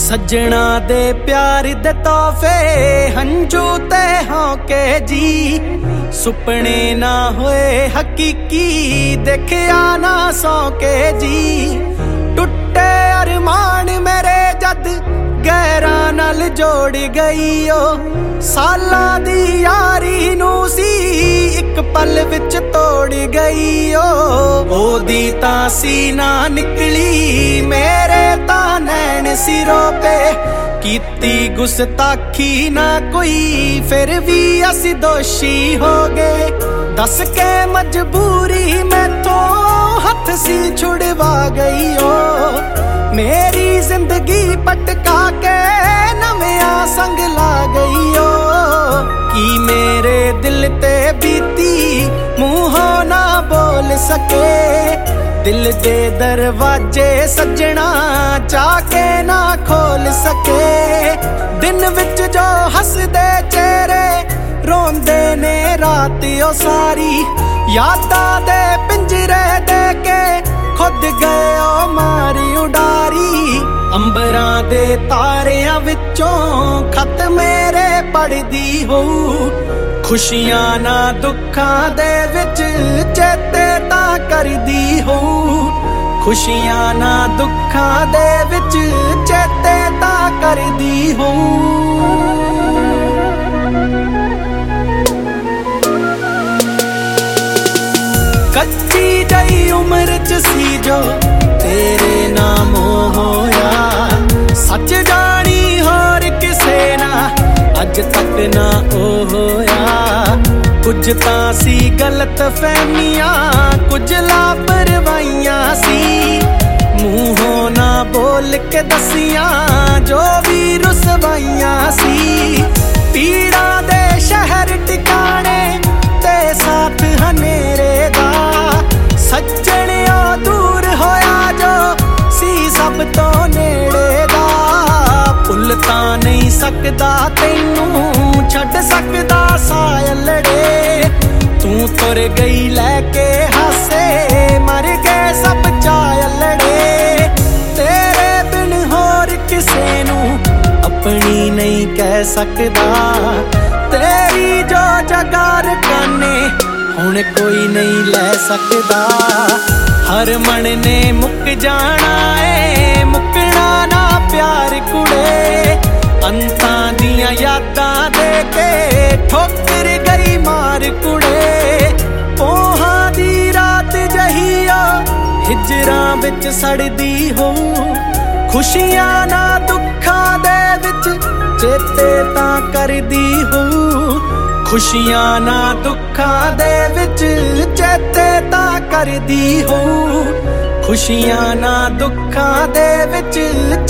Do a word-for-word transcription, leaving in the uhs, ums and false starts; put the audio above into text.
सज्जणा दे प्यार दे तोहफे हंजू ते होके जी सुपने ना होए हकीकी देखिया ना सौके जी टुटे अरमान मेरे जद गैरा नाल जोड़ गई ओ साला दी यारी नू सी एक पल विच तोड़ गई ओ ओदी तां सी ना निकली मेरे तां नैन सिरों पे कीती गुस्ताखी ना कोई फिर भी असी दोषी हो गए दस के मजबूरी मैथों हथ सी छुड़वा गई ओ मेरी जिंदगी पटका के नविया संग ला गई ओ की मेरे दिल ते बीती मुंहों ना बोल सके दिल दे दरवाजे सज्जणा चाके ना खोल सके दिन विच जो हसदे चेहरे रोंदे ने रात ओ सारी यादां दे पिंजरे दे के खुद गए ओ मारी उडारी अंबरां दे तारियां विचों खत मेरे पढ़दी हो खुशियां ना दुखां दे विच चेते तां करदी हो खुशियां ना दुखां दे विच चेते तां करदी हो कच्ची जई उम्र च सी जो तेरे नाम होया सच जानी होर किसे ना अज तक ना ओ होया कुछ तां सी गलत फहमियां कुछ लापरवाहियां सी मूहों ना बोल के दसियां जो भी रुसवाइयां सी पीड़ा दे शहर टिकाने ते साथ हनेरे दा सज्जणियों दूर होया जो सी सब तो नेड़े दा भुल तां नहीं सकदा तैनू छड्ड सकदा सायलड़े तू तुर गई लैके हासे मर गए सब चायलड़े तेरे बिन होर किसे नू अपनी नहीं कह सकदा तेरी जो जगह रकाने हुण कोई नहीं लै सकदा हर मन ने मुक जाना है मुकना ना प्यार कुड़े अंतां दियां यादां दे के ठोकर गई मार कुड़े पोहां दी रात जहिया हिजरां विच सड़दी हो खुशियां ना दुखां दे विच चेते तां करदी हो खुशियां ना दुखां दे विच चेते तां करदी हो खुशियां ना दुखां दे विच